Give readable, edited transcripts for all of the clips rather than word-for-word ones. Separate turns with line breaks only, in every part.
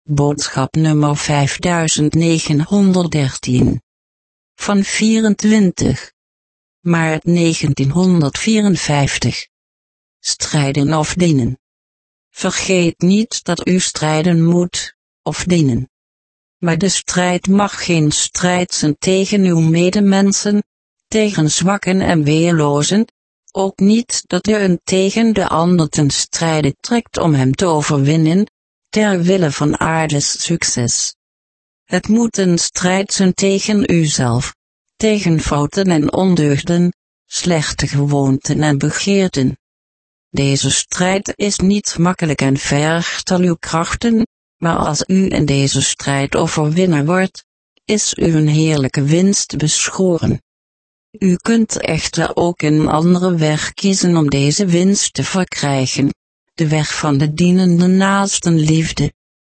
Boodschap nummer 5913. Van 24 maart 1954. Strijden of dienen. Vergeet niet dat u strijden moet, of dienen. Maar de strijd mag geen strijd zijn tegen uw medemensen, tegen zwakken en weerlozen, ook niet dat u een tegen de ander ten strijde trekt om hem te overwinnen, ter wille van aardes succes. Het moet een strijd zijn tegen uzelf, tegen fouten en ondeugden, slechte gewoonten en begeerten. Deze strijd is niet makkelijk en vergt al uw krachten, maar als u in deze strijd overwinnaar wordt, is u een heerlijke winst beschoren. U kunt echter ook een andere weg kiezen om deze winst te verkrijgen, de weg van de dienende naastenliefde.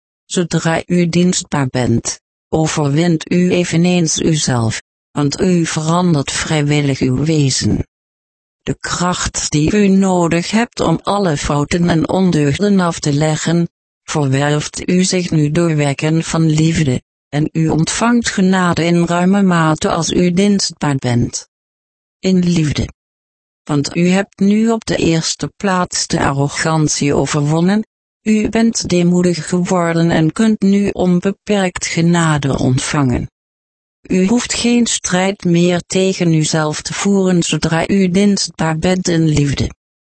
Zodra u dienstbaar bent, overwint u eveneens uzelf, want u verandert vrijwillig uw wezen. De kracht die u nodig hebt om alle fouten en ondeugden af te leggen, verwerft u zich nu door werken van liefde, en u ontvangt genade in ruime mate als u dienstbaar bent. In liefde. Want u hebt nu op de eerste plaats de arrogantie overwonnen, u bent deemoedig geworden en kunt nu onbeperkt genade ontvangen. U hoeft geen strijd meer tegen uzelf te voeren zodra u dienstbaar bent in liefde.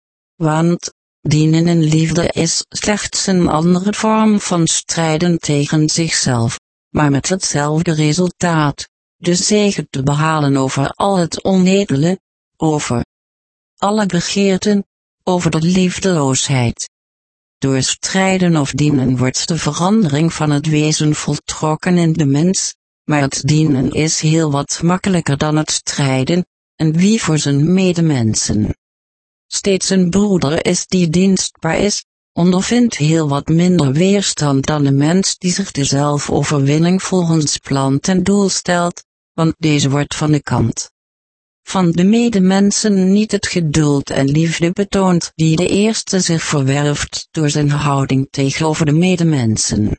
Want dienen in liefde is slechts een andere vorm van strijden tegen zichzelf, maar met hetzelfde resultaat, de zege te behalen over al het onedele, over alle begeerten, over de liefdeloosheid. Door strijden of dienen wordt de verandering van het wezen voltrokken in de mens, maar het dienen is heel wat makkelijker dan het strijden, en wie voor zijn medemensen steeds een broeder is die dienstbaar is, ondervindt heel wat minder weerstand dan de mens die zich de zelfoverwinning volgens plan ten doel stelt, want deze wordt van de kant van de medemensen niet het geduld en liefde betoond die de eerste zich verwerft door zijn houding tegenover de medemensen.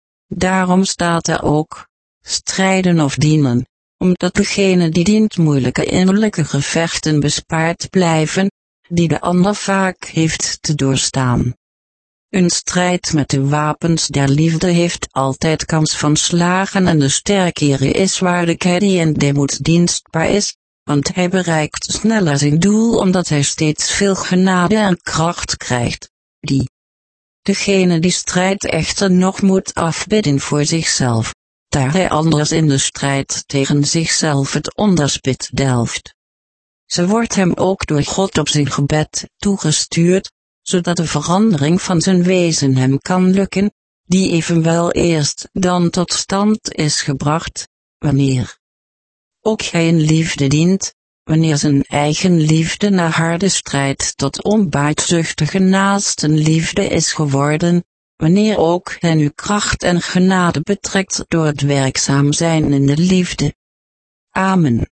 Daarom staat er ook, strijden of dienen, omdat degene die dient moeilijke innerlijke gevechten bespaard blijven, die de ander vaak heeft te doorstaan. Een strijd met de wapens der liefde heeft altijd kans van slagen en de sterkere is waar de die in deemoed dienstbaar is, want hij bereikt sneller zijn doel omdat hij steeds veel genade en kracht krijgt, degene die strijdt echter nog moet afbidden voor zichzelf, daar hij anders in de strijd tegen zichzelf het onderspit delft. Ze wordt hem ook door God op zijn gebed toegestuurd, zodat de verandering van zijn wezen hem kan lukken, die evenwel eerst dan tot stand is gebracht, wanneer ook hij in liefde dient, wanneer zijn eigen liefde na harde strijd tot onbaatzuchtige naastenliefde is geworden, wanneer ook hij nu kracht en genade betrekt door het werkzaam zijn in de liefde. Amen.